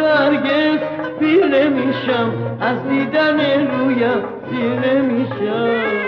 تو هرگز پیر نمیشم، از دیدن رویت پیر نمیشم.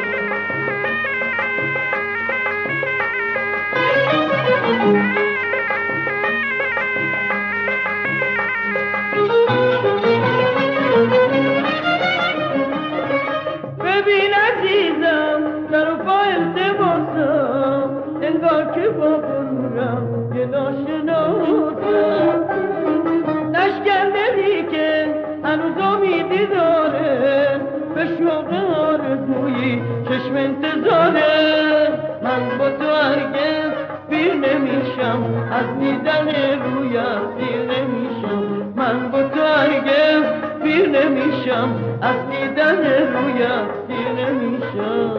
ببین عزیزم در و پا التماسم، انگار که با غرورم یه ناشناسم. نشکندلی که هنوز امیدی داره، به شوق آرزویی چشم انتظاره. من با تو هرگز پیر نمیشم، از دیدن رویت پیر نمیشم. من با تو هرگز پیر نمیشم، از دیدن رویت پیر نمیشم.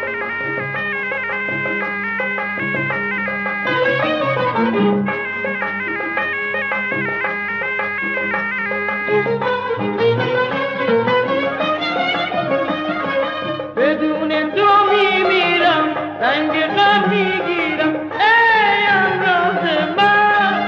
بدون تو میمیرم، رنگ غم میگیرم. ای همراز من،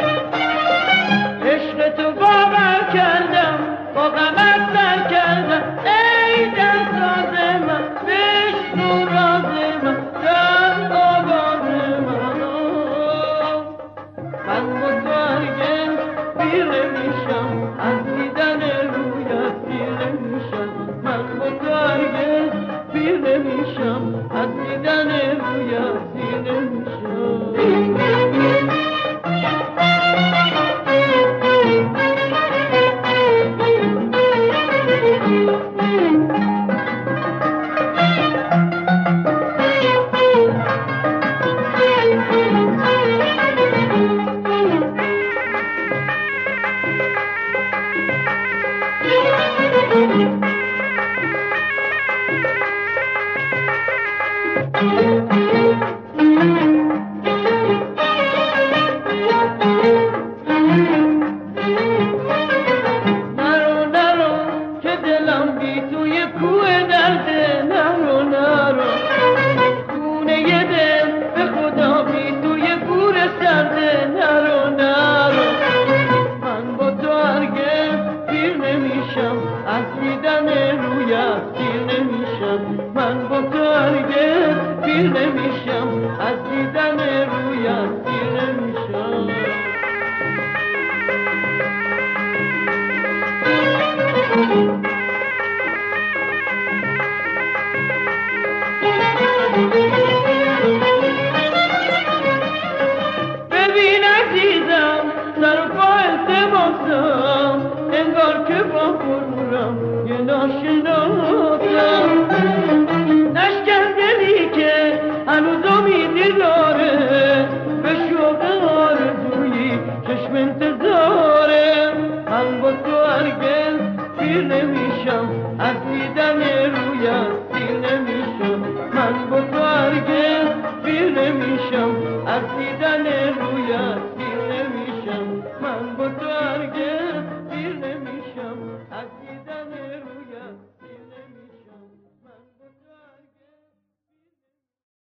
عشق تو باور کردم، با غمت سر کردم. ای دلساز من، بشنو راز من، در آواز من. من با تو هرگز پیر نمیشم، از دیدن رویت پیر نمیشم. من با تو هرگز پیر نمیشم، از دیدن رویت پیر نمیشم. من با تو هرگز پیر نمیشم، از دیدن رویت پیر نمیشم. ببین عزیزم سر و پا التماسم، انگار که با غرورم یه ناشناسم. نشکندلی که هنوز امیدی داره، به شوق آرزویی چشم انتظاره. من با تو هرگز پیر نمیشم، از دیدن رویت پیر نمیشم. من با تو هرگز پیر نمیشم، از دیدن رویت